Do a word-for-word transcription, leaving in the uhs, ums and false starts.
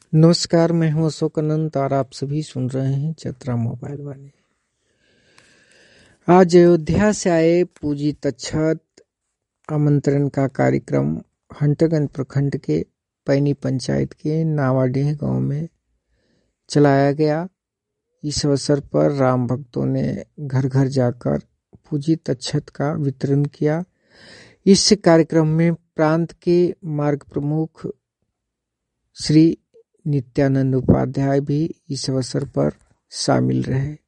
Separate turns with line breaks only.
नमस्कार, मैं हूं अशोक अनंत और आप सभी सुन रहे हैं चतरा मोबाइल वाले। आज अयोध्या से आए पूजित तक्षत आमंत्रण का कार्यक्रम हंटरगंज प्रखंड के पैनी पंचायत के नावाडीह गांव में चलाया गया। इस अवसर पर राम भक्तों ने घर घर जाकर पूजित तक्षत का वितरण किया। इस कार्यक्रम में प्रांत के मार्ग प्रमुख श्री नित्यानंद उपाध्याय भी इस अवसर पर शामिल रहे।